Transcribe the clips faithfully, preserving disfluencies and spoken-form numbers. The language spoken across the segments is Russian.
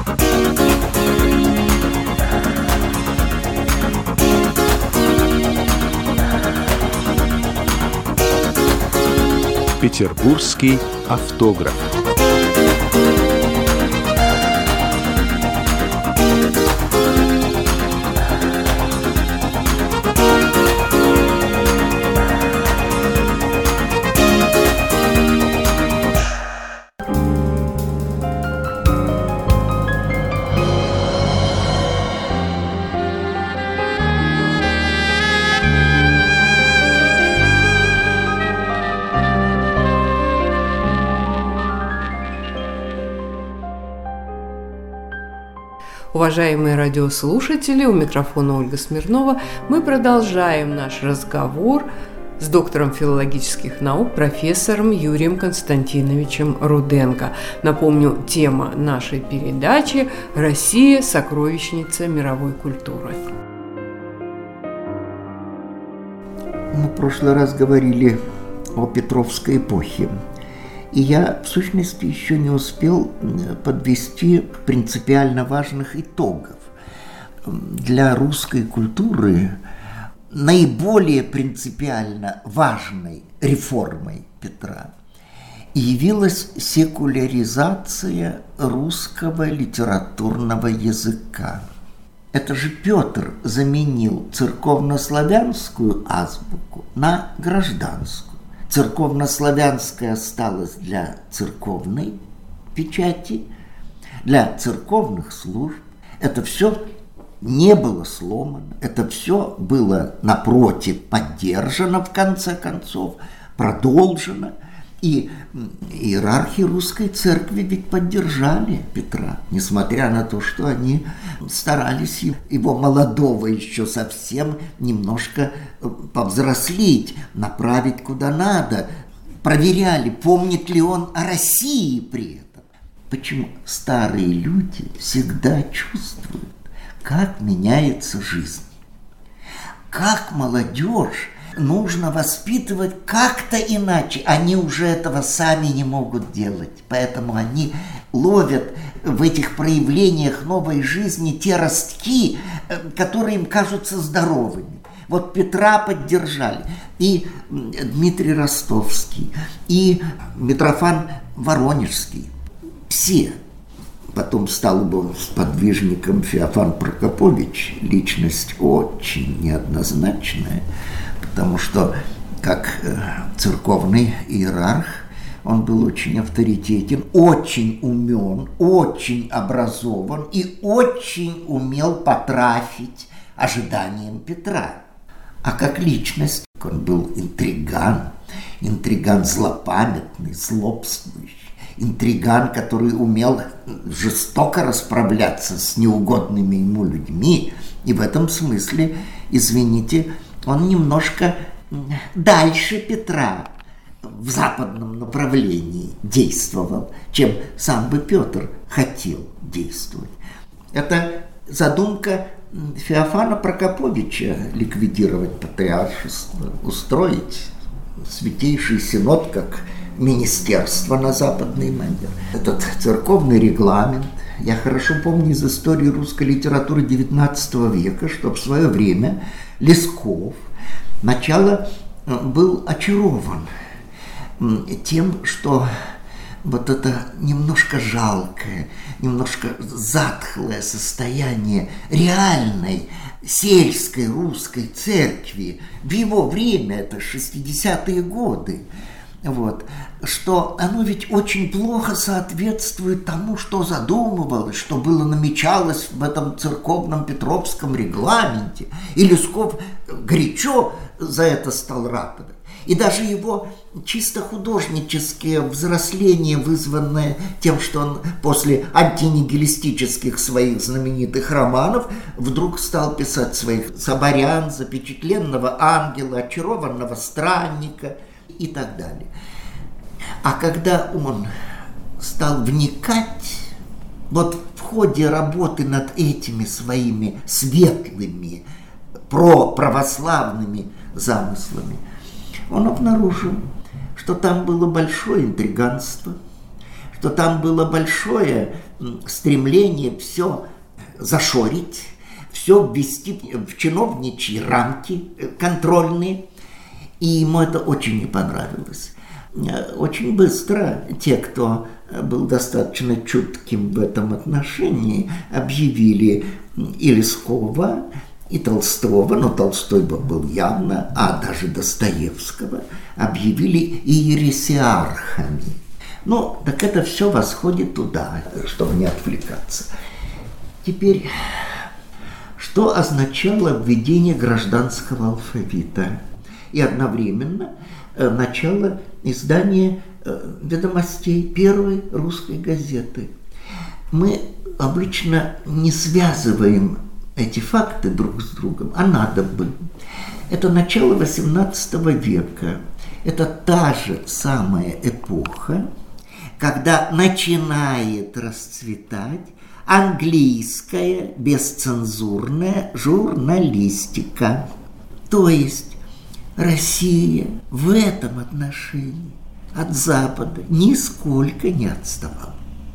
Петербургский автограф. Уважаемые радиослушатели, у микрофона Ольга Смирнова. Мы продолжаем наш разговор с доктором филологических наук, профессором Юрием Константиновичем Руденко. Напомню, тема нашей передачи – «Россия. Сокровищница мировой культуры». Мы в прошлый раз говорили о Петровской эпохе. И я, в сущности, еще не успел подвести принципиально важных итогов. Для русской культуры наиболее принципиально важной реформой Петра явилась секуляризация русского литературного языка. Это же Петр заменил церковнославянскую азбуку на гражданскую. Церковнославянская осталась для церковной печати, для церковных служб. Это все не было сломано, это все было, напротив, поддержано в конце концов, продолжено. И иерархи русской церкви ведь поддержали Петра, несмотря на то, что они старались его молодого еще совсем немножко повзрослить, направить куда надо, проверяли, помнит ли он о России при этом. Почему? Старые люди всегда чувствуют, как меняется жизнь, как молодежь нужно воспитывать как-то иначе. Они уже этого сами не могут делать. Поэтому они ловят в этих проявлениях новой жизни те ростки, которые им кажутся здоровыми. Вот Петра поддержали и Дмитрий Ростовский, и Митрофан Воронежский. Все. Потом стал бы сподвижником Феофан Прокопович. Личность очень неоднозначная. Потому что, как церковный иерарх, он был очень авторитетен, очень умен, очень образован и очень умел потрафить ожиданиям Петра. А как личность он был интриган, интриган злопамятный, злобствующий, интриган, который умел жестоко расправляться с неугодными ему людьми. И в этом смысле, извините, он немножко дальше Петра в западном направлении действовал, чем сам бы Петр хотел действовать. Это задумка Феофана Прокоповича — ликвидировать патриаршество, устроить Святейший Синод как министерство на западный манер. Этот церковный регламент. Я хорошо помню из истории русской литературы девятнадцатого века, что в свое время Лесков сначала был очарован тем, что вот это немножко жалкое, немножко затхлое состояние реальной сельской русской церкви в его время, это шестидесятые годы, вот, что оно ведь очень плохо соответствует тому, что задумывалось, что было намечалось в этом церковном Петровском регламенте. И Лесков горячо за это стал ратовать. И даже его чисто художническое взросление, вызванное тем, что он после антинигилистических своих знаменитых романов вдруг стал писать своих «Соборян», «Запечатленного ангела», «Очарованного странника» и так далее. А когда он стал вникать, вот в ходе работы над этими своими светлыми, проправославными замыслами, он обнаружил, что там было большое интриганство, что там было большое стремление все зашорить, все ввести в чиновничьи рамки контрольные. И ему это очень не понравилось. Очень быстро те, кто был достаточно чутким в этом отношении, объявили и Лескова, и Толстого, но Толстой был явно, а даже Достоевского, объявили иересиархами. Ну, так это все восходит туда, чтобы не отвлекаться. Теперь, что означало введение гражданского алфавита и одновременно начало издания ведомостей первой русской газеты? Мы обычно не связываем эти факты друг с другом, а надо бы. Это начало восемнадцатого века. Это та же самая эпоха, когда начинает расцветать английская бесцензурная журналистика. То есть Россия в этом отношении от Запада нисколько не отставала.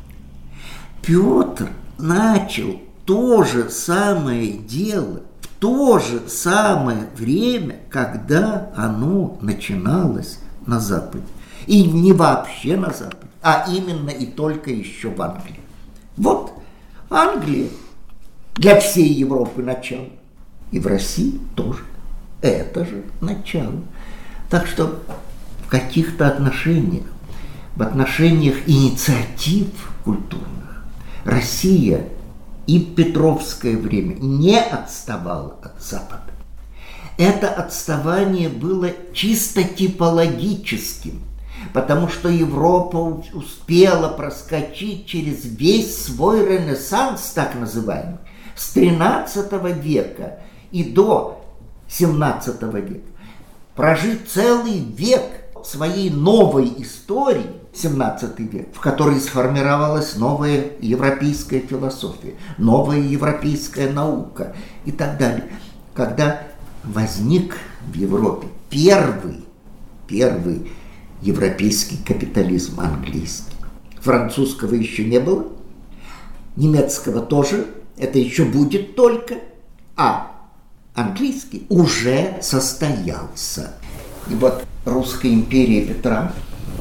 Петр начал то же самое дело в то же самое время, когда оно начиналось на Западе. И не вообще на Западе, а именно и только еще в Англии. Вот Англия для всей Европы начало. И в России тоже. Это же начало. Так что в каких-то отношениях, в отношениях инициатив культурных, Россия и в Петровское время не отставала от Запада. Это отставание было чисто типологическим, потому что Европа успела проскочить через весь свой ренессанс, так называемый, с тринадцатого века и до семнадцатого века. Прожить целый век своей новой истории, семнадцатый век, в которой сформировалась новая европейская философия, новая европейская наука и так далее. Когда возник в Европе первый, первый европейский капитализм английский. Французского еще не было, немецкого тоже, это еще будет только, а английский уже состоялся. И вот Русская империя Петра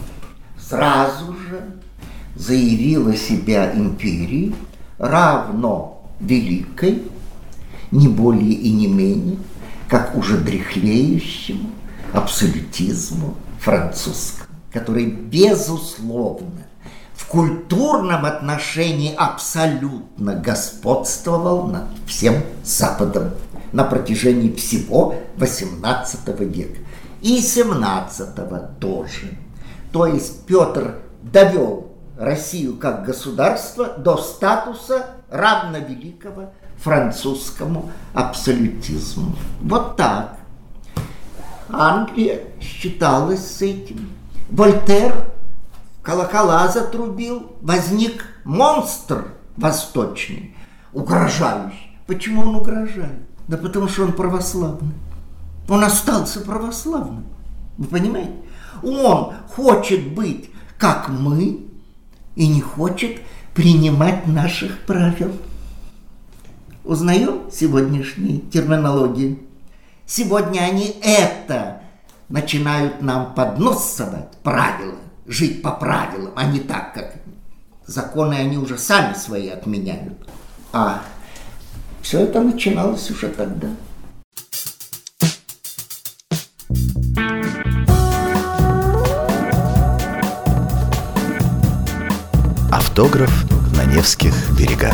сразу же заявила себя империей, равно великой, не более и не менее, как уже дряхлеющему абсолютизму французскому, который, безусловно, в культурном отношении абсолютно господствовал над всем Западом на протяжении всего восемнадцатого века и семнадцатого тоже. То есть Петр довел Россию как государство до статуса равновеликого французскому абсолютизму. Вот так. Англия считалась с этим. Вольтер колокола затрубил, возник монстр восточный, угрожающий. Почему он угрожает? Да потому что он православный. Он остался православным. Вы понимаете? Он хочет быть как мы и не хочет принимать наших правил. Узнаем сегодняшние терминологии? Сегодня они это начинают нам под нос совать, правила, жить по правилам, а не так, как законы они уже сами свои отменяют. А все это начиналось уже тогда. Автограф на Невских берегах.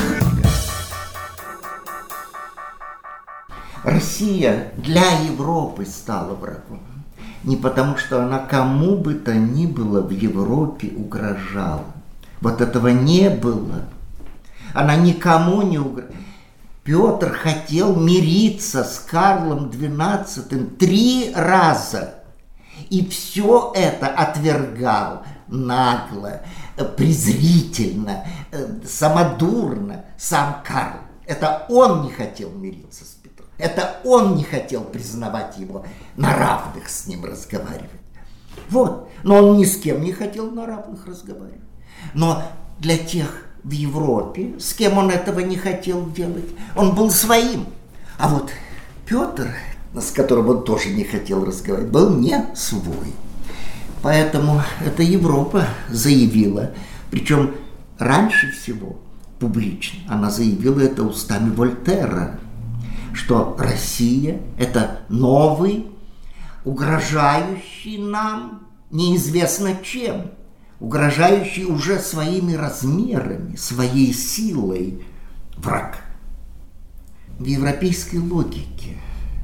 Россия для Европы стала врагом. Не потому, что она кому бы то ни было в Европе угрожала. Вот этого не было. Она никому не угрожала. Петр хотел мириться с Карлом двенадцатым три раза. И все это отвергал нагло, презрительно, самодурно сам Карл. Это он не хотел мириться с Петром. Это он не хотел признавать его, на равных с ним разговаривать. Вот. Но он ни с кем не хотел на равных разговаривать. Но для тех в Европе, с кем он этого не хотел делать. Он был своим. А вот Петр, с которым он тоже не хотел разговаривать, был не свой. Поэтому эта Европа заявила, причем раньше всего публично, она заявила это устами Вольтера, что Россия – это новый, угрожающий нам неизвестно чем, угрожающий уже своими размерами, своей силой враг. В европейской логике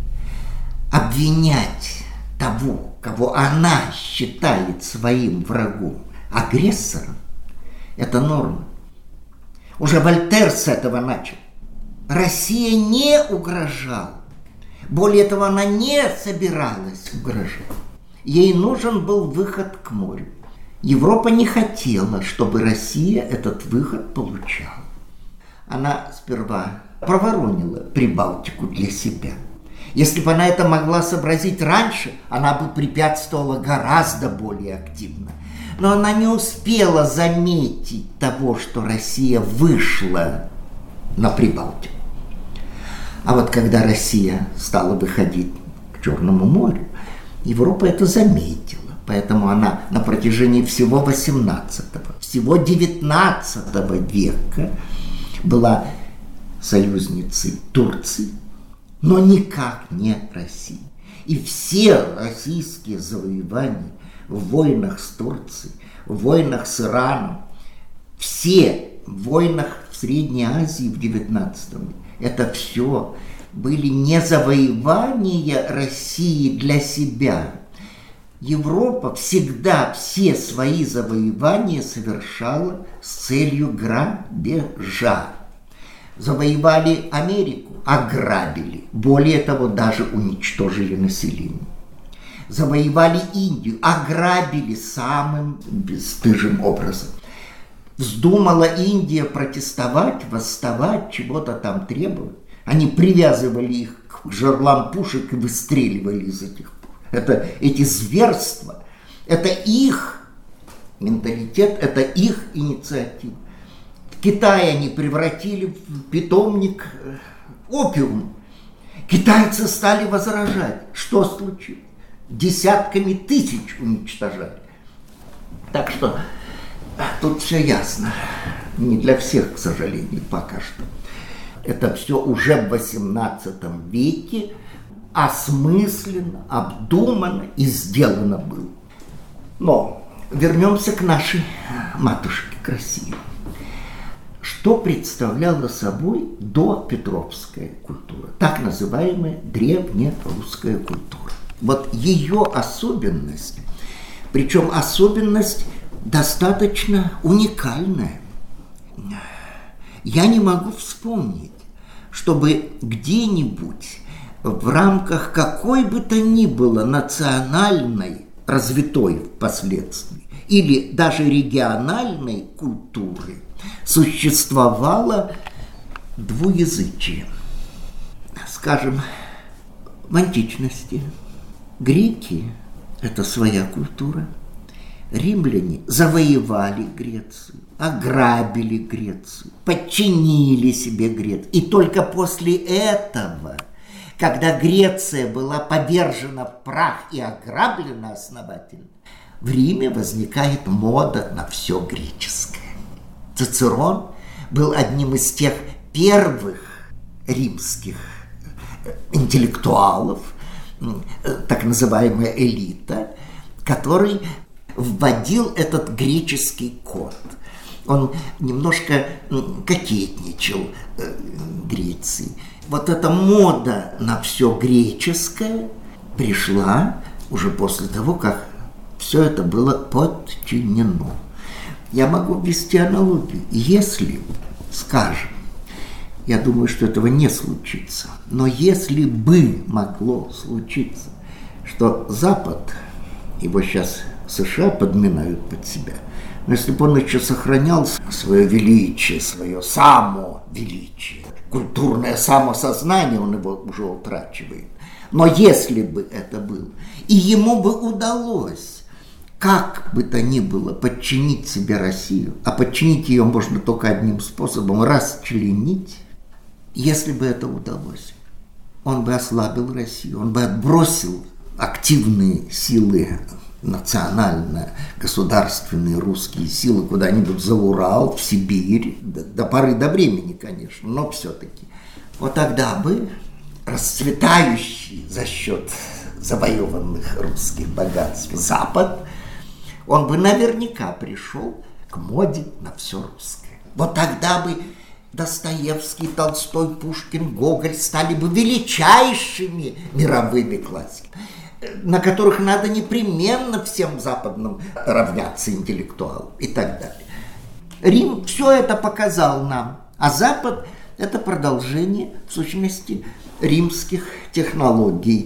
обвинять того, кого она считает своим врагом, агрессором, это норма. Уже Вольтер с этого начал. Россия не угрожала. Более того, она не собиралась угрожать. Ей нужен был выход к морю. Европа не хотела, чтобы Россия этот выход получала. Она сперва проворонила Прибалтику для себя. Если бы она это могла сообразить раньше, она бы препятствовала гораздо более активно. Но она не успела заметить того, что Россия вышла на Прибалтику. А вот когда Россия стала выходить к Черному морю, Европа это заметила. Поэтому она на протяжении всего восемнадцатого, всего девятнадцатого века была союзницей Турции, но никак не России. И все российские завоевания в войнах с Турцией, в войнах с Ираном, все в войнах в Средней Азии в девятнадцатом веке, это все были не завоевания России для себя. Европа всегда все свои завоевания совершала с целью грабежа. Завоевали Америку, ограбили. Более того, даже уничтожили население. Завоевали Индию, ограбили самым бесстыжим образом. Вздумала Индия протестовать, восставать, чего-то там требовать. Они привязывали их к жерлам пушек и выстреливали из этих пушек. Это эти зверства, это их менталитет, это их инициатива. Китай они превратили в питомник опиум. Китайцы стали возражать. Что случилось? Десятками тысяч уничтожали. Так что тут все ясно. Не для всех, к сожалению, пока что. Это все уже в восемнадцатом веке осмысленно, обдуманно и сделано было. Но вернемся к нашей матушке, к России. Что представляла собой допетровская культура, так называемая древнерусская культура? Вот ее особенность, причем особенность достаточно уникальная. Я не могу вспомнить, чтобы где-нибудь в рамках какой бы то ни было национальной, развитой впоследствии, или даже региональной культуры существовало двуязычие. Скажем, в античности греки – это своя культура, римляне завоевали Грецию, ограбили Грецию, подчинили себе Грецию. И только после этого, когда Греция была повержена в прах и ограблена основательно, в Риме возникает мода на все греческое. Цицерон был одним из тех первых римских интеллектуалов, так называемая элита, который вводил этот греческий код. Он немножко кокетничал Греции. Вот эта мода на все греческое пришла уже после того, как все это было подчинено. Я могу ввести аналогию. Если, скажем, я думаю, что этого не случится, но если бы могло случиться, что Запад, его сейчас США подминают под себя, но если бы он еще сохранял свое величие, свое самовеличие, культурное самосознание, он его уже утрачивает. Но если бы это было, и ему бы удалось как бы то ни было подчинить себе Россию, а подчинить ее можно только одним способом – расчленить, если бы это удалось, он бы ослабил Россию, он бы отбросил активные силы, национально-государственные русские силы куда-нибудь за Урал, в Сибирь, до, до поры до времени, конечно, но все-таки. Вот тогда бы расцветающий за счет завоеванных русских богатств Запад, он бы наверняка пришел к моде на все русское. Вот тогда бы Достоевский, Толстой, Пушкин, Гоголь стали бы величайшими мировыми классиками, на которых надо непременно всем западным равняться интеллектуалам и так далее. Рим все это показал нам, а Запад – это продолжение, в сущности, римских технологий,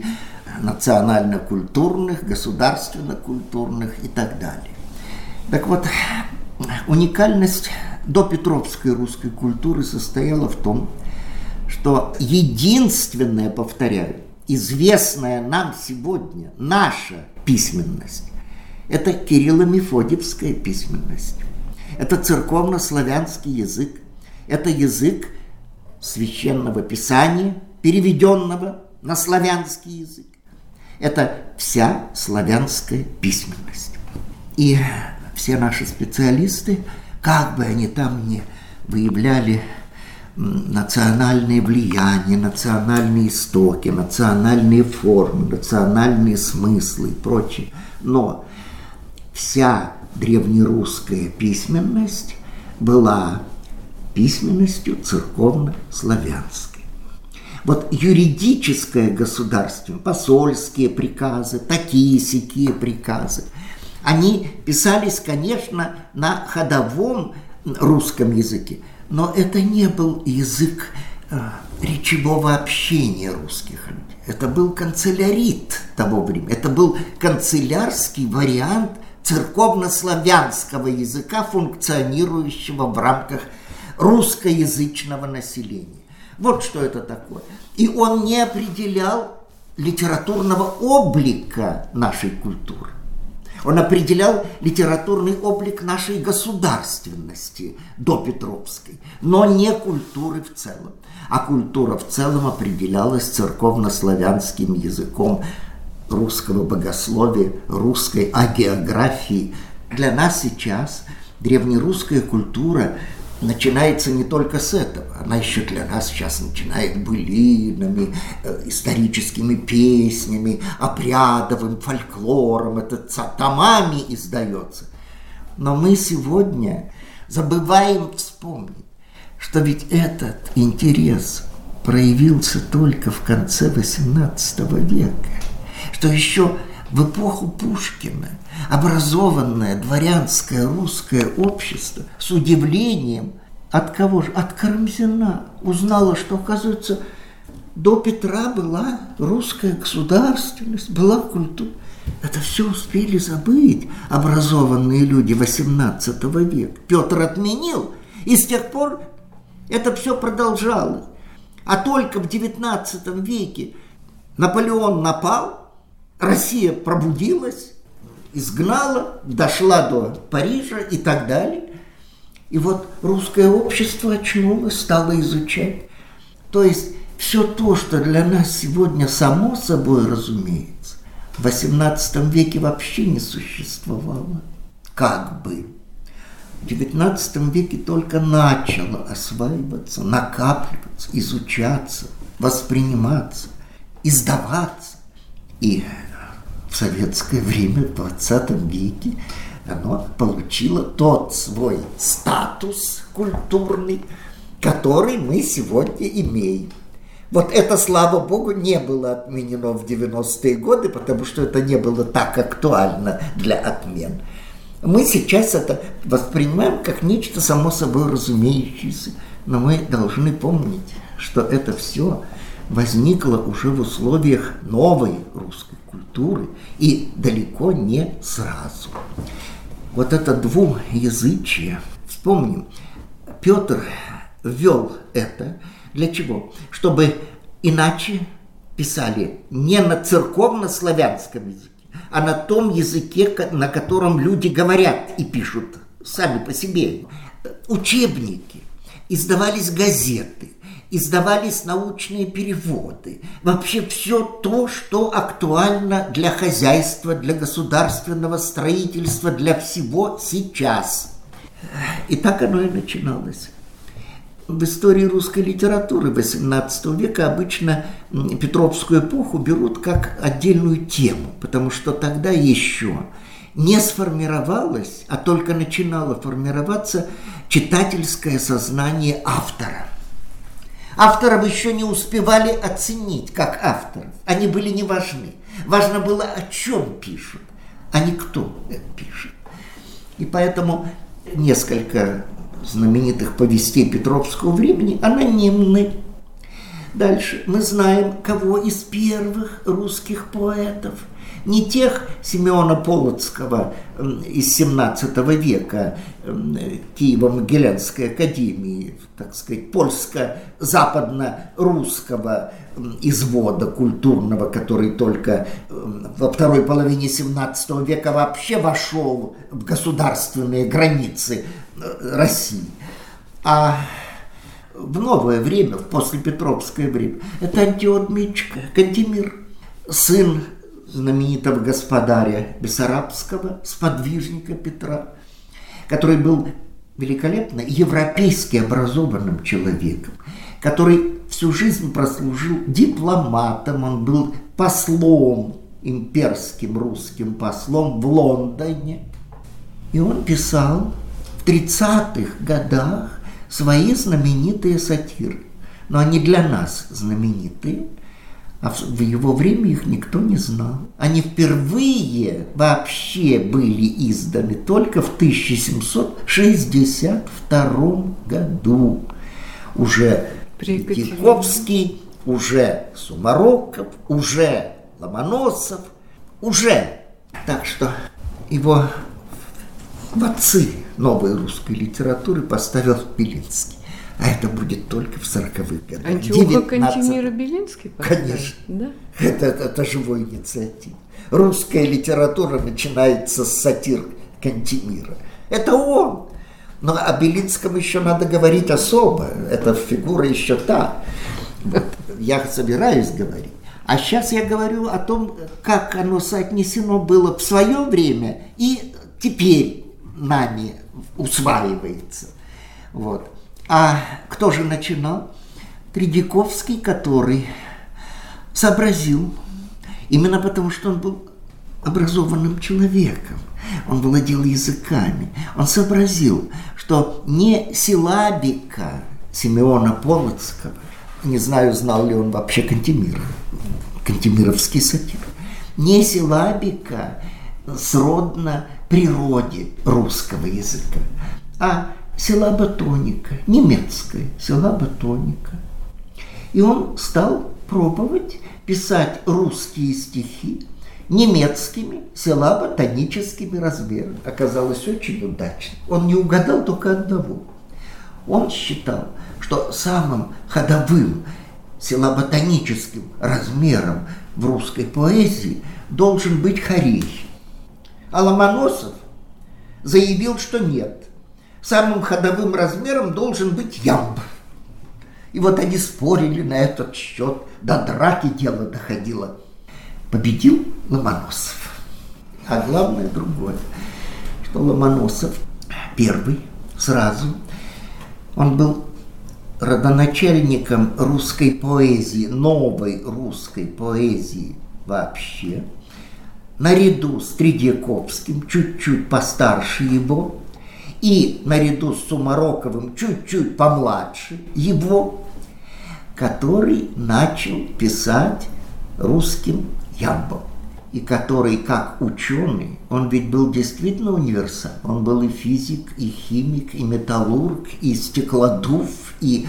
национально-культурных, государственно-культурных и так далее. Так вот, уникальность допетровской русской культуры состояла в том, что единственное, повторяю, известная нам сегодня наша письменность – это кирилло-мефодиевская письменность. Это церковно-славянский язык, это язык священного писания, переведенного на славянский язык. Это вся славянская письменность. И все наши специалисты, как бы они там ни выявляли национальные влияния, национальные истоки, национальные формы, национальные смыслы и прочее. Но вся древнерусская письменность была письменностью церковно-славянской. Вот юридическое государство, посольские приказы, такие-сякие приказы, они писались, конечно, на ходовом русском языке, но это не был язык э, речевого общения русских людей. Это был канцелярит того времени. Это был канцелярский вариант церковно-славянского языка, функционирующего в рамках русскоязычного населения. Вот что это такое. И он не определял литературного облика нашей культуры. Он определял литературный облик нашей государственности допетровской, но не культуры в целом. А культура в целом определялась церковно-славянским языком русского богословия, русской агеографии. Для нас сейчас древнерусская культура начинается не только с этого. Она еще для нас сейчас начинает былинами, историческими песнями, обрядовым фольклором. Это томами издается. Но мы сегодня забываем вспомнить, что ведь этот интерес проявился только в конце восемнадцатого века, что еще в эпоху Пушкина образованное дворянское русское общество с удивлением от кого же? От Карамзина узнало, что, оказывается, до Петра была русская государственность, была культура. Это все успели забыть образованные люди восемнадцатого века. Петр отменил, и с тех пор это все продолжалось. А только в девятнадцатом веке Наполеон напал, Россия пробудилась, изгнала, дошла до Парижа и так далее. И вот русское общество очнулось, стало изучать. То есть все то, что для нас сегодня само собой разумеется, в восемнадцатом веке вообще не существовало. Как бы. В девятнадцатом веке только начало осваиваться, накапливаться, изучаться, восприниматься, издаваться. И в советское время, в двадцатом веке, оно получило тот свой статус культурный, который мы сегодня имеем. Вот это, слава богу, не было отменено в девяностые годы, потому что это не было так актуально для отмен. Мы сейчас это воспринимаем как нечто само собой разумеющееся, но мы должны помнить, что это все возникло уже в условиях новой русской культуры и далеко не сразу. Вот это двуязычие, вспомним, Петр ввел это для чего? Чтобы иначе писали не на церковно-славянском языке, а на том языке, на котором люди говорят и пишут сами по себе. Учебники, издавались газеты, издавались научные переводы. Вообще все то, что актуально для хозяйства, для государственного строительства, для всего сейчас. И так оно и начиналось. В истории русской литературы восемнадцатого века обычно Петровскую эпоху берут как отдельную тему, потому что тогда еще не сформировалось, а только начинало формироваться читательское сознание автора. Авторов еще не успевали оценить как авторов. Они были не важны. Важно было, о чем пишут, а не кто пишет. И поэтому несколько знаменитых повестей Петровского времени анонимны. Дальше мы знаем, кого из первых русских поэтов. Не тех Симеона Полоцкого из семнадцатого века, Киево-Могилянской академии, так сказать, польско-западно-русского извода культурного, который только во второй половине семнадцатого века вообще вошел в государственные границы России. А в новое время, в послепетровское время, это Антиох Мечка, Кантемир, сын знаменитого господаря Бессарабского, сподвижника Петра, который был великолепно европейски образованным человеком, который всю жизнь прослужил дипломатом, он был послом, имперским русским послом в Лондоне. И он писал в тридцатых годах свои знаменитые сатиры. Но они для нас знаменитые, а в его время их никто не знал. Они впервые вообще были изданы только в тысяча семьсот шестьдесят втором году. Уже Тихоновский, уже Сумароков, уже Ломоносов, уже. Так что его в отцы новой русской литературы поставил Белинский. А это будет только в сороковых годах. Антиоха Кантемира Белинский поставил? Конечно. Да? Это, это, это живой инициатив. Русская литература начинается с сатир Кантемира. Это он. Но о Белинском еще надо говорить особо. Эта фигура еще та. Вот. Я собираюсь говорить. А сейчас я говорю о том, как оно соотнесено было в свое время и теперь нами усваивается. Вот. А кто же начинал? Тредяковский, который сообразил, именно потому что он был образованным человеком, он владел языками, он сообразил, что не силлабика Симеона Полоцкого, не знаю, знал ли он вообще Кантемира, Кантемировский сатир, не силлабика сродна природе русского языка, а силлаботоника, немецкая силлаботоника. И он стал пробовать писать русские стихи немецкими силлаботоническими размерами. Оказалось очень удачно. Он не угадал только одного. Он считал, что самым ходовым силлаботоническим размером в русской поэзии должен быть хорей. А Ломоносов заявил, что нет. Самым ходовым размером должен быть ямб. И вот они спорили на этот счет, до драки дело доходило. Победил Ломоносов. А главное другое, что Ломоносов первый сразу, он был родоначальником русской поэзии, новой русской поэзии вообще, наряду с Тредяковским, чуть-чуть постарше его, и наряду с Сумароковым, чуть-чуть помладше его, который начал писать русским ямбом. И который, как ученый, он ведь был действительно универсал. Он был и физик, и химик, и металлург, и стеклодув, и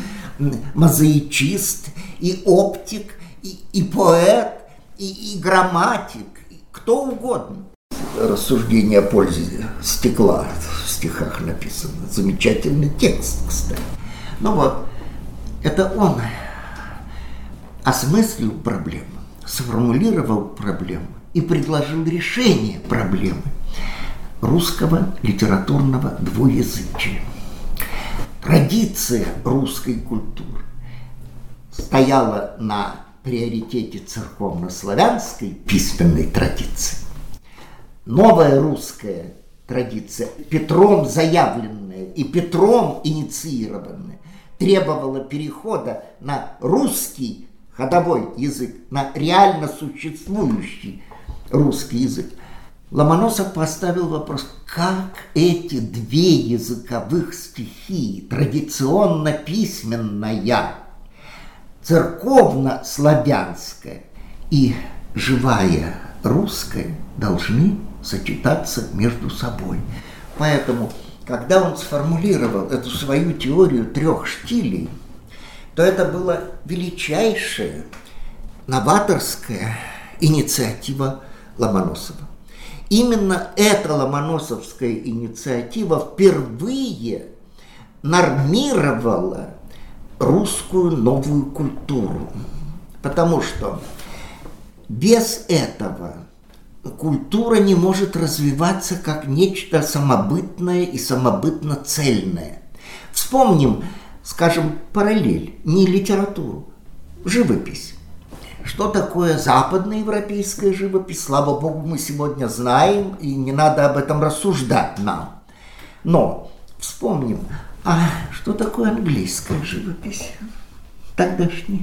мозаичист, и оптик, и, и поэт, и, и грамматик, кто угодно. Рассуждение о пользе стекла в стихах написано. Замечательный текст, кстати. Ну вот, это он осмыслил проблему, сформулировал проблему и предложил решение проблемы русского литературного двуязычия. Традиция русской культуры стояла на приоритете церковно-славянской письменной традиции. Новая русская традиция, Петром заявленная и Петром инициированная, требовала перехода на русский ходовой язык, на реально существующий русский язык. Ломоносов поставил вопрос, как эти две языковых стихии, традиционно-письменная, церковно-славянская и живая русская, должны сочетаться между собой. Поэтому, когда он сформулировал эту свою теорию трех штилей, то это была величайшая новаторская инициатива Ломоносова. Именно эта ломоносовская инициатива впервые нормировала русскую новую культуру, потому что без этого культура не может развиваться как нечто самобытное и самобытно-цельное. Вспомним, скажем, параллель, не литературу, живопись. Что такое западноевропейская живопись? Слава богу, мы сегодня знаем, и не надо об этом рассуждать нам. Но вспомним, а что такое английская живопись? Тогдашняя.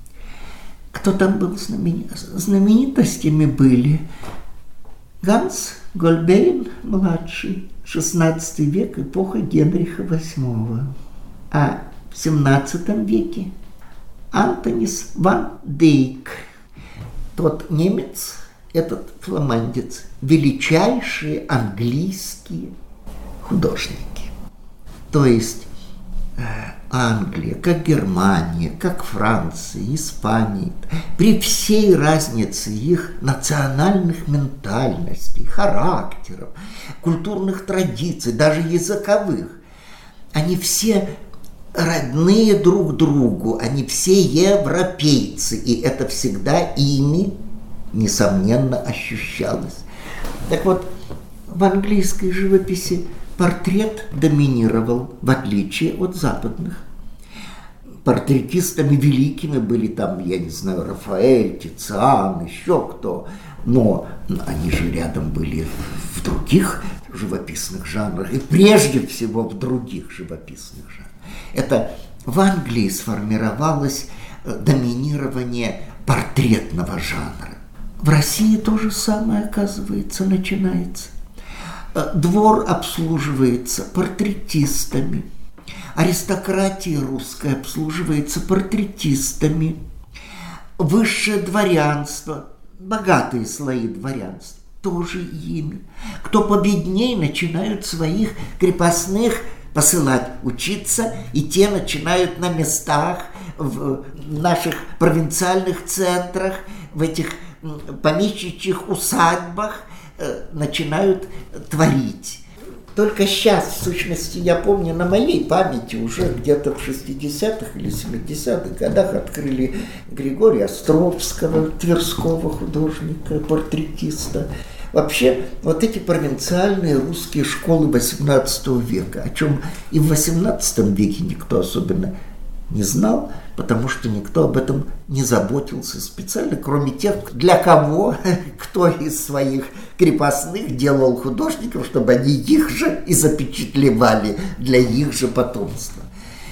Кто там был знаменит? Знаменитостями были Ганс Гольбейн младший, шестнадцатый век, эпоха Генриха восьмого. А в семнадцатом веке Антонис ван Дейк, тот немец, этот фламандец, величайшие английские художники. То есть э, Англия, как Германия, как Франция, Испания, при всей разнице их национальных ментальностей, характеров, культурных традиций, даже языковых, они все родные друг другу, они все европейцы, и это всегда ими, несомненно, ощущалось. Так вот, в английской живописи портрет доминировал, в отличие от западных. Портретистами великими были там, я не знаю, Рафаэль, Тициан, еще кто, но они же рядом были в других живописных жанрах, и прежде всего в других живописных жанрах. Это в Англии сформировалось доминирование портретного жанра. В России то же самое, оказывается, начинается. Двор обслуживается портретистами, аристократия русская обслуживается портретистами, высшее дворянство, богатые слои дворянства, тоже ими. Кто победней, начинают своих крепостных посылать учиться, и те начинают на местах, в наших провинциальных центрах, в этих помещичьих усадьбах э, начинают творить. Только сейчас, в сущности, я помню, на моей памяти уже где-то в шестидесятых или семидесятых годах открыли Григория Островского, тверского художника, портретиста. Вообще, вот эти провинциальные русские школы восемнадцатого века, о чем и в восемнадцатом веке никто особенно не знал, потому что никто об этом не заботился специально, кроме тех, для кого кто из своих крепостных делал художников, чтобы они их же и запечатлевали для их же потомства.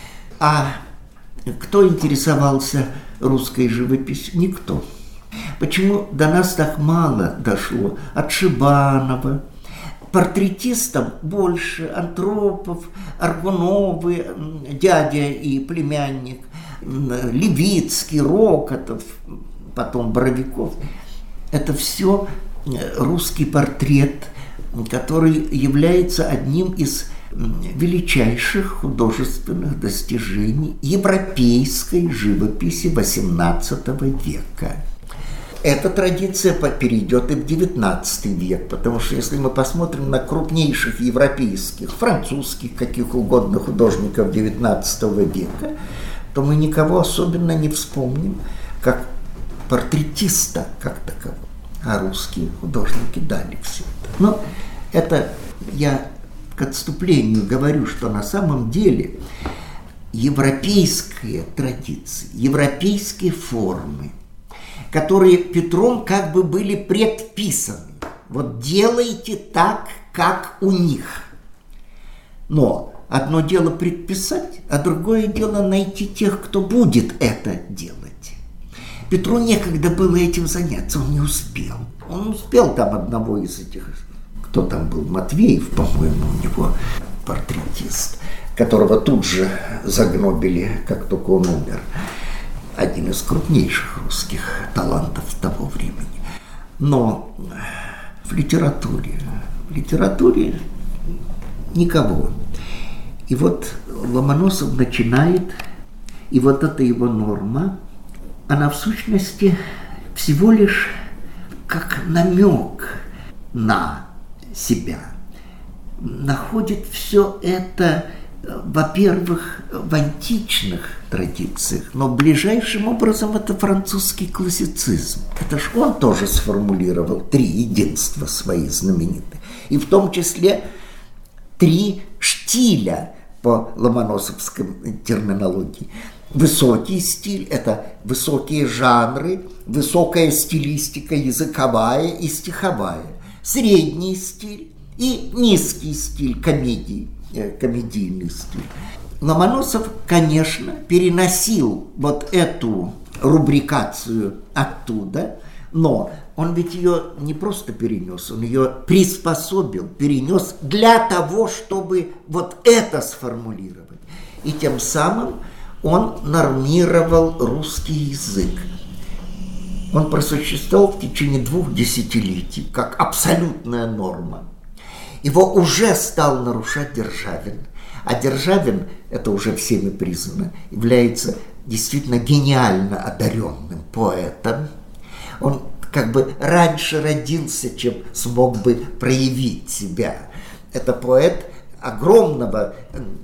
А кто интересовался русской живописью? Никто. Почему до нас так мало дошло? От Шибанова. Портретистам больше: Антропов, Аргуновы, дядя и племянник, Левицкий, Рокотов, потом Боровиков. Это все русский портрет, который является одним из величайших художественных достижений европейской живописи восемнадцатого века. Эта традиция перейдет и в девятнадцатый век, потому что если мы посмотрим на крупнейших европейских, французских, каких угодно художников девятнадцатого века, то мы никого особенно не вспомним как портретиста как такового. а русские художники дали все это. Но это я к отступлению говорю, что на самом деле европейские традиции, европейские формы, которые Петром как бы были предписаны. Вот делайте так, как у них. Но одно дело предписать, а другое дело найти тех, кто будет это делать. Петру некогда было этим заняться, он не успел. Он успел там одного из этих, кто там был, Матвеев, по-моему, у него портретист, которого тут же загнобили, как только он умер. Один из крупнейших русских талантов того времени. Но в литературе, в литературе никого. И вот Ломоносов начинает, и вот эта его норма, она в сущности всего лишь как намек на себя. Находит все это, во-первых, в античных традициях, но ближайшим образом это французский классицизм. Это ж он тоже сформулировал три единства свои знаменитые. И в том числе три штиля по ломоносовской терминологии. Высокий стиль – это высокие жанры, высокая стилистика языковая и стиховая. Средний стиль и низкий стиль комедии, комедийный стиль. Ломоносов, конечно, переносил вот эту рубрикацию оттуда, но он ведь ее не просто перенес, он ее приспособил, перенес для того, чтобы вот это сформулировать. И тем самым он нормировал русский язык. Он просуществовал в течение двух десятилетий, как абсолютная норма. Его уже стал нарушать Державин. А Державин, это уже всеми признано, является действительно гениально одаренным поэтом. Он как бы раньше родился, чем смог бы проявить себя. Это поэт огромного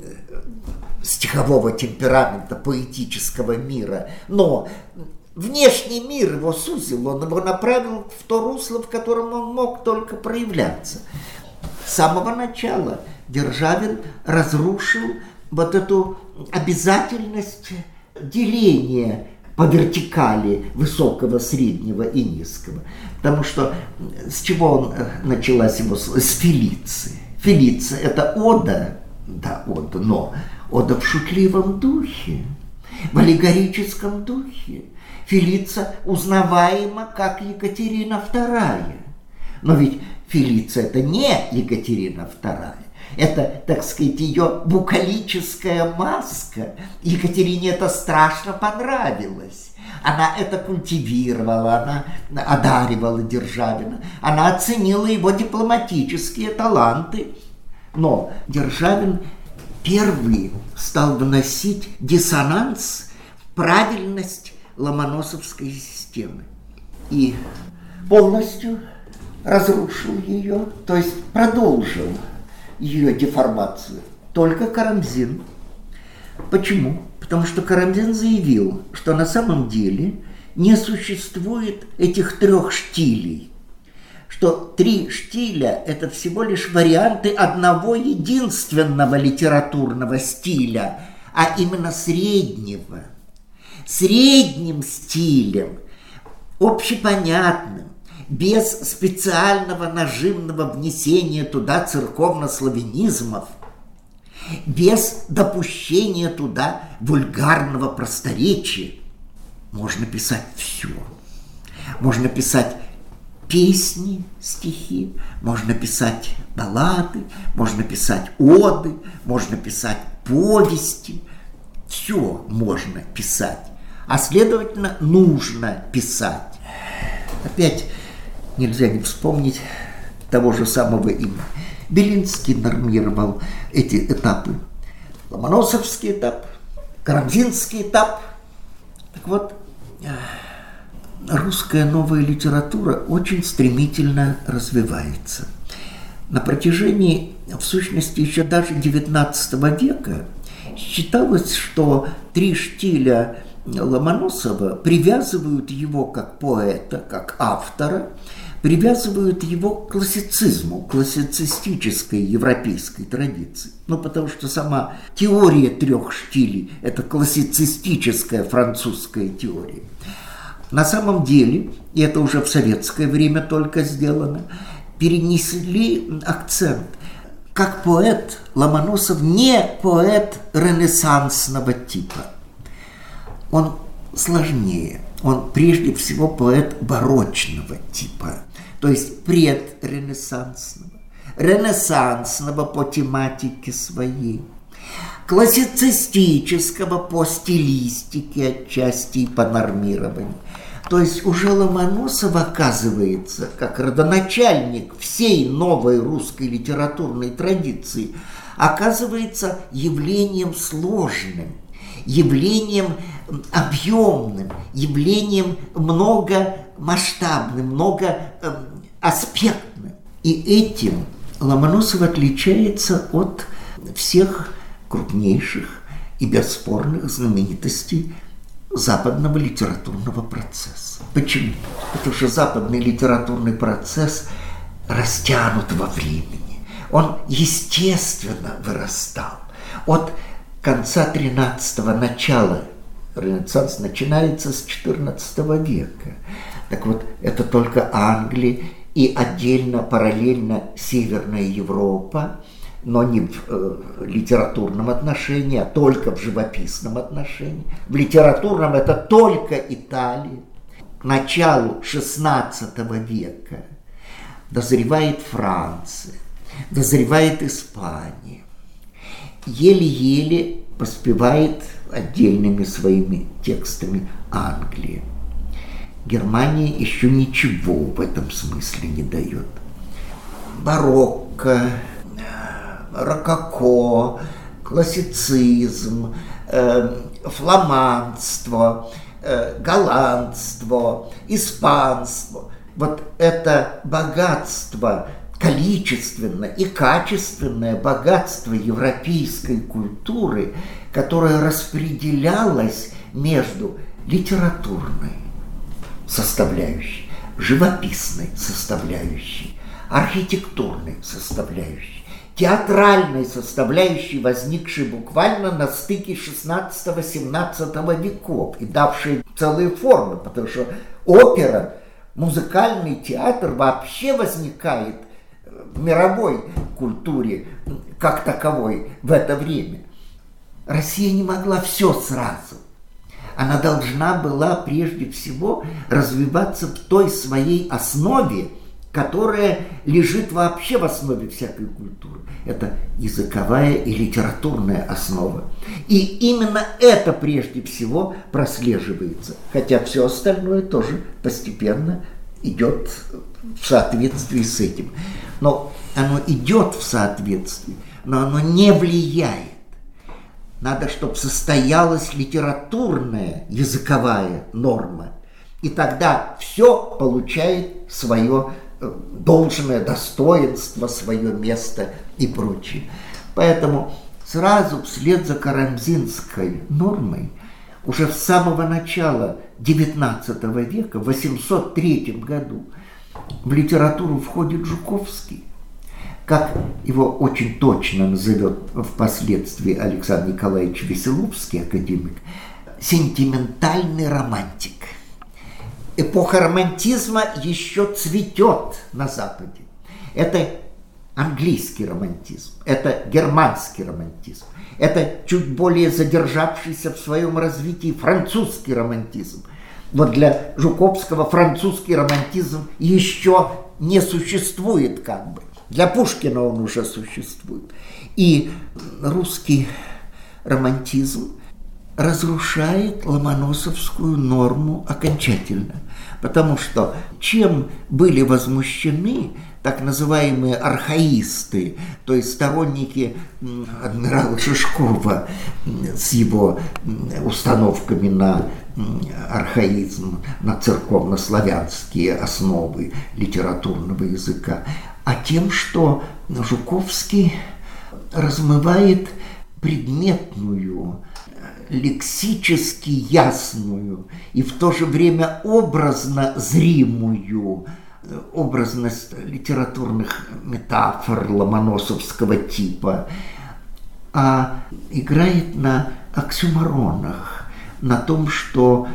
стихового темперамента, поэтического мира. Но внешний мир его сузил, он его направил в то русло, в котором он мог только проявляться. С самого начала Державин разрушил вот эту обязательность деления по вертикали высокого, среднего и низкого. Потому что с чего он, началась его с Фелиции? Фелиция – это ода, да, ода, но ода в шутливом духе, в аллегорическом духе. Фелиция узнаваема как Екатерина вторая. Но ведь Фелиция – это не Екатерина вторая. Это, так сказать, ее букалическая маска. Екатерине это страшно понравилось. Она это культивировала, она одаривала Державина, она оценила его дипломатические таланты. Но Державин первый стал вносить диссонанс в правильность ломоносовской системы и полностью разрушил ее, то есть продолжил ее деформацию. Только Карамзин. Почему? Потому что Карамзин заявил, что на самом деле не существует этих трех штилей, что три штиля – это всего лишь варианты одного единственного литературного стиля, а именно среднего. Средним стилем, общепонятным, без специального нажимного внесения туда церковно-славянизмов, без допущения туда вульгарного просторечия, можно писать все. Можно писать песни, стихи, можно писать баллады, можно писать оды, можно писать повести. Все можно писать, а следовательно нужно писать. Опять нельзя не вспомнить того же самого имени. Белинский нормировал эти этапы. Ломоносовский этап, Карамзинский этап. Так вот, русская новая литература очень стремительно развивается. На протяжении, в сущности, еще даже девятнадцатого века считалось, что три штиля Ломоносова привязывают его как поэта, как автора привязывают его к классицизму, к классицистической европейской традиции. Ну, потому что сама теория трех штилей – это классицистическая французская теория. На самом деле, и это уже в советское время только сделано, перенесли акцент. Как поэт Ломоносов не поэт ренессансного типа. Он сложнее. Он прежде всего поэт барочного типа, то есть предренессансного, ренессансного по тематике своей, классицистического по стилистике отчасти и по нормированию. То есть уже Ломоносов оказывается, как родоначальник всей новой русской литературной традиции, оказывается явлением сложным, явлением объемным, явлением многомасштабным, многоаспектным. И этим Ломоносов отличается от всех крупнейших и бесспорных знаменитостей западного литературного процесса. Почему? Потому что западный литературный процесс растянут во времени. Он естественно вырастал. От конца тринадцатого, начала Ренессанс начинается с четырнадцатого века. Так вот, это только Англия и отдельно, параллельно Северная Европа, но не в э, литературном отношении, а только в живописном отношении. В литературном это только Италия. К началу шестнадцатого века дозревает Франция, дозревает Испания. Еле-еле поспевает отдельными своими текстами Англия. Германия еще ничего в этом смысле не дает. Барокко, рококо, классицизм, э, фламандство, э, голландство, испанство. Вот это богатство, количественное и качественное богатство европейской культуры, которое распределялось между литературной составляющей, живописной составляющей, архитектурной составляющей, театральной составляющей, возникшей буквально на стыке шестнадцатого-семнадцатого веков и давшей целые формы, потому что опера, музыкальный театр вообще возникает в мировой культуре как таковой в это время. Россия не могла все сразу. Она должна была прежде всего развиваться в той своей основе, которая лежит вообще в основе всякой культуры. Это языковая и литературная основа. И именно это прежде всего прослеживается. Хотя все остальное тоже постепенно идет в соответствии с этим. Но оно идет в соответствии, но оно не влияет. Надо, чтобы состоялась литературная языковая норма. И тогда все получает свое должное достоинство, свое место и прочее. Поэтому сразу вслед за карамзинской нормой уже с самого начала девятнадцатого века, в восемьсот третьем году, в литературу входит Жуковский, как его очень точно назовет впоследствии Александр Николаевич Веселовский, академик, сентиментальный романтик. Эпоха романтизма еще цветет на Западе. Это английский романтизм, это германский романтизм, это чуть более задержавшийся в своем развитии французский романтизм. Вот для Жуковского французский романтизм еще не существует как бы. Для Пушкина он уже существует. И русский романтизм разрушает ломоносовскую норму окончательно. Потому что чем были возмущены так называемые архаисты, то есть сторонники адмирала Шишкова с его установками на архаизм, на церковно-славянские основы литературного языка, а тем, что Жуковский размывает предметную, лексически ясную и в то же время образно зримую образность литературных метафор ломоносовского типа, а играет на оксюморонах, на том, что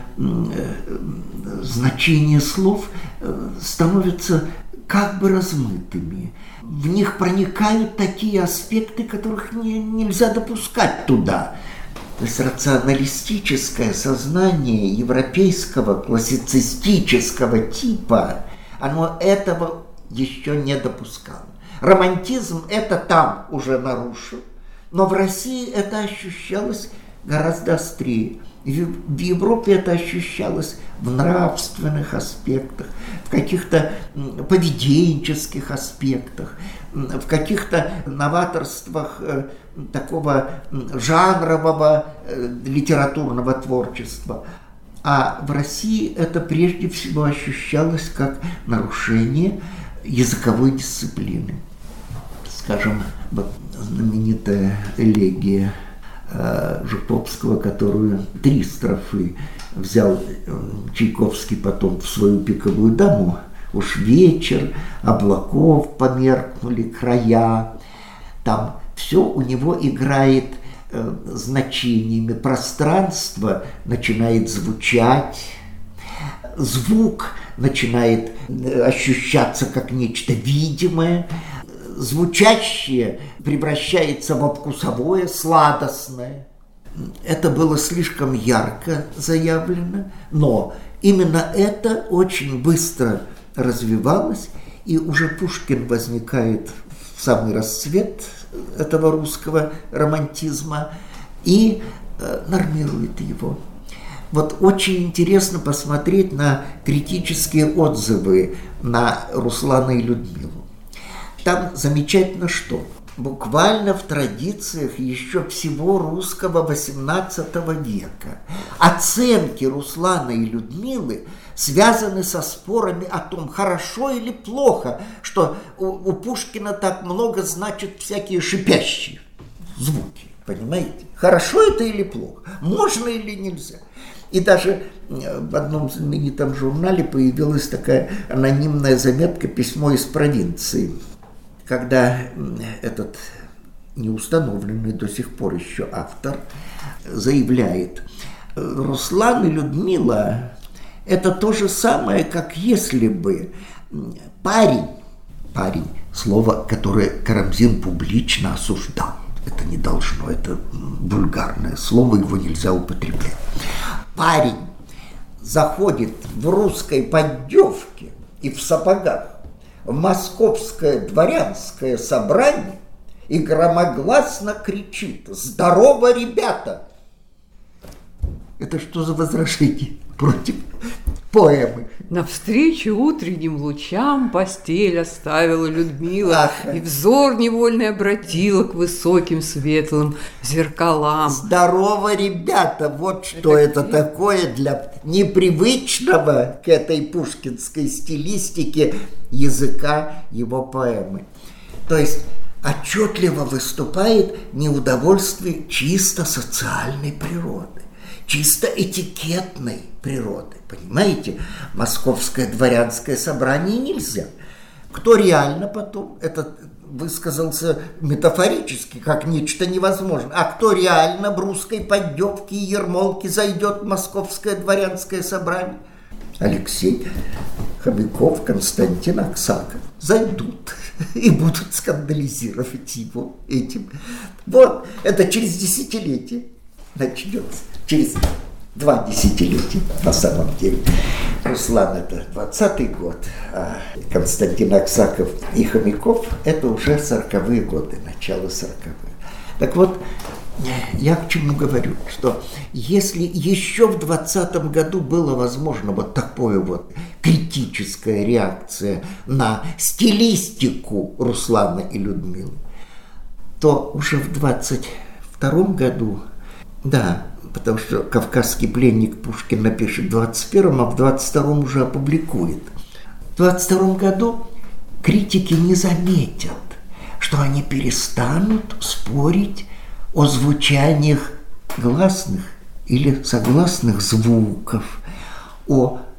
значение слов становятся как бы размытыми. В них проникают такие аспекты, которых не, нельзя допускать туда. То есть рационалистическое сознание европейского классицистического типа, оно этого еще не допускало. Романтизм это там уже нарушил, но в России это ощущалось гораздо острее. В Европе это ощущалось в нравственных аспектах, в каких-то поведенческих аспектах, в каких-то новаторствах такого жанрового литературного творчества. А в России это прежде всего ощущалось как нарушение языковой дисциплины. Скажем, вот знаменитая элегия Жуковского, которую три строфы взял Чайковский потом в свою пиковую даму. Уж вечер, облаков померкнули края. Там все у него играет э, значениями. Пространство начинает звучать, звук начинает ощущаться как нечто видимое, звучащее превращается во вкусовое, сладостное. Это было слишком ярко заявлено, но именно это очень быстро развивалось, и уже Пушкин возникает в самый расцвет этого русского романтизма и э, нормирует его. Вот очень интересно посмотреть на критические отзывы на Руслана и Людмилу. Там замечательно что? Буквально в традициях еще всего русского восемнадцатого века оценки Руслана и Людмилы связаны со спорами о том, хорошо или плохо, что у, у Пушкина так много значит всякие шипящие звуки, понимаете? Хорошо это или плохо? Можно или нельзя? И даже в одном знаменитом журнале появилась такая анонимная заметка «Письмо из провинции», когда этот неустановленный до сих пор еще автор заявляет: Руслан и Людмила – это то же самое, как если бы парень, парень, слово, которое Карамзин публично осуждал, это не должно, это вульгарное слово, его нельзя употреблять. Парень заходит в русской поддевке и в сапогах в московское дворянское собрание и громогласно кричит: «Здорово, ребята!» Это что за возражение против поэмы? Навстречу утренним лучам постель оставила Людмила, Ах. и взор невольно обратила к высоким светлым зеркалам. Здорово, ребята! Вот что это, это такое для непривычного к этой пушкинской стилистике языка его поэмы. То есть отчетливо выступает неудовольствие чисто социальной природы, чисто этикетной природы. Понимаете, московское дворянское собрание нельзя. Кто реально потом, это высказался метафорически, как нечто невозможное, а кто реально в русской поддевке и ермолке зайдет в московское дворянское собрание? Алексей Хомяков, Константин Аксаков зайдут и будут скандализировать его этим. Вот, это через десятилетие начнется, через два десятилетия на самом деле. Руслан это двадцатый год, а Константин Аксаков и Хомяков это уже сороковые годы, начало сороковых. Так вот, я к чему говорю, что если еще в двадцатом году было возможно вот такое вот критическая реакция на стилистику Руслана и Людмилы, то уже в двадцать втором году, да, потому что «Кавказский пленник» Пушкин напишет в двадцать первом, а в двадцать втором уже опубликует. В двадцать втором году критики не заметят, что они перестанут спорить о звучаниях гласных или согласных звуков, о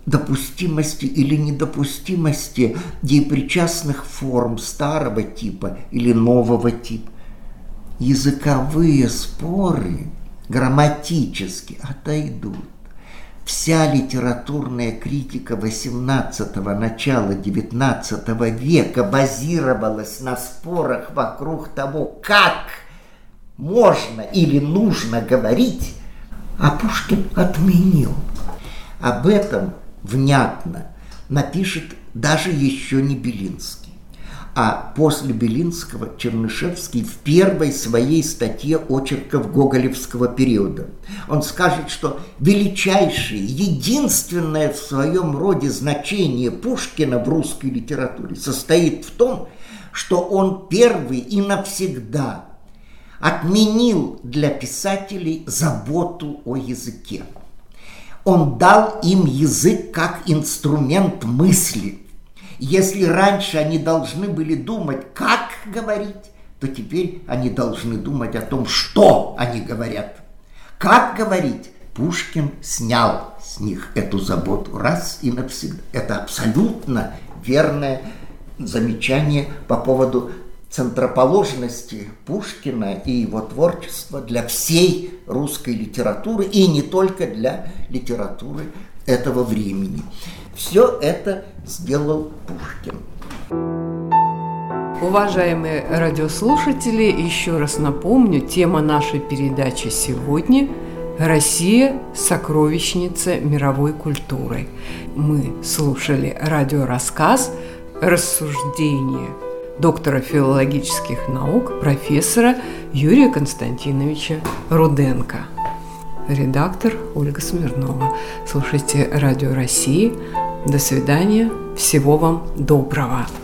допустимости или недопустимости деепричастных форм старого типа или нового типа. Языковые споры грамматически отойдут. Вся литературная критика восемнадцатого, начала девятнадцатого века базировалась на спорах вокруг того, как можно или нужно говорить, а Пушкин отменил. Об этом внятно напишет даже еще не Белинский. А после Белинского Чернышевский в первой своей статье очерков гоголевского периода он скажет, что величайшее, единственное в своем роде значение Пушкина в русской литературе состоит в том, что он первый и навсегда отменил для писателей заботу о языке. Он дал им язык как инструмент мысли. Если раньше они должны были думать, как говорить, то теперь они должны думать о том, что они говорят. Как говорить? Пушкин снял с них эту заботу раз и навсегда. Это абсолютно верное замечание по поводу центроположности Пушкина и его творчества для всей русской литературы и не только для литературы этого времени. Все это сделал Пушкин. Уважаемые радиослушатели, еще раз напомню, тема нашей передачи сегодня – Россия – сокровищница мировой культуры. Мы слушали радиорассказ «Рассуждения» доктора филологических наук, профессора Юрия Константиновича Руденко. Редактор Ольга Смирнова. Слушайте Радио России. До свидания. Всего вам доброго.